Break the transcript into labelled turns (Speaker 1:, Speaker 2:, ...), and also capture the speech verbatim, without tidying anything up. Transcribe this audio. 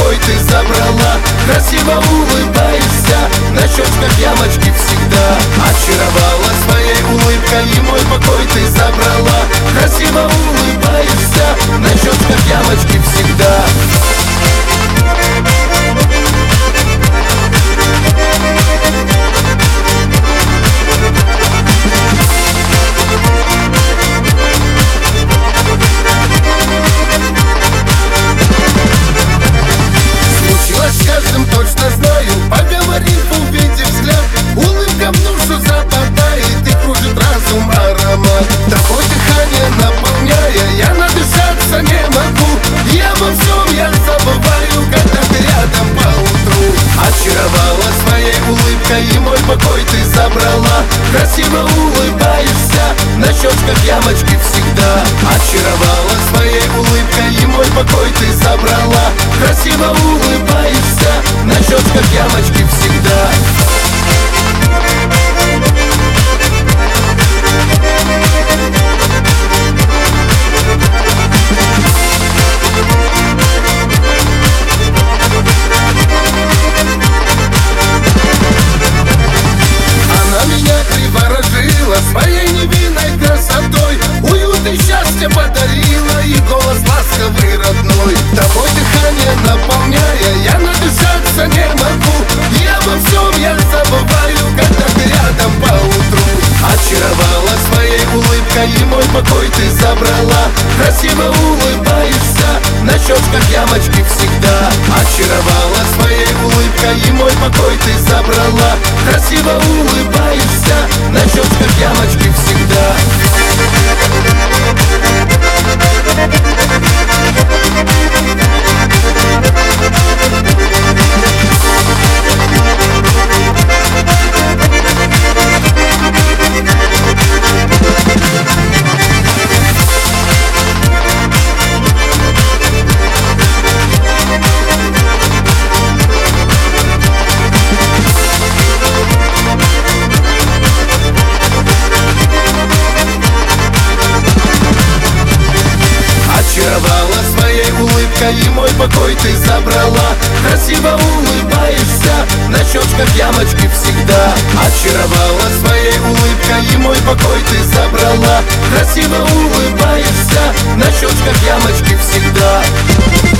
Speaker 1: покой ты забрала. Красиво улыбаешься, на щечках ямочки всегда. Очаровала своей улыбкой, и мой покой ты забрала. Красиво улыбаешься, на щечках ямочки всегда. С каждым точно знаю, поговорив, увидев взгляд, улыбка в душу западает и кружит разум аромат. Такое дыхание наполняя, я надышаться не могу. И обо всем я забываю, когда ты рядом поутру. Очаровала своей улыбкой, и мой покой ты забрала. Красиво улыбаешься, на щечках ямочки всегда. Очаровала своей улыбкой, и мой покой ты забрала. Красиво улыбаешься, на щечках ямочки всегда. Она меня приворожила своей невинной красотой. Уют и счастье подарила, и голос ласковый родной. Тобой дыхание наполняя, я надышаться не могу. И обо всем я забываю, когда ты рядом поутру. Очаровала своей улыбкой, и мой покой ты забрала. Красиво улыбаешься, на щечках ямочки всегда. Очаровала своей улыбкой, и мой покой ты забрала. Красиво улыбаешься, на щечках ямочки всегда. Очаровала своей улыбкой, и мой покой ты забрала. Красиво улыбаешься, на щечках ямочки всегда. Очаровала своей улыбкой, и мой покой ты забрала. Красиво улыбаешься, на щечках ямочки всегда.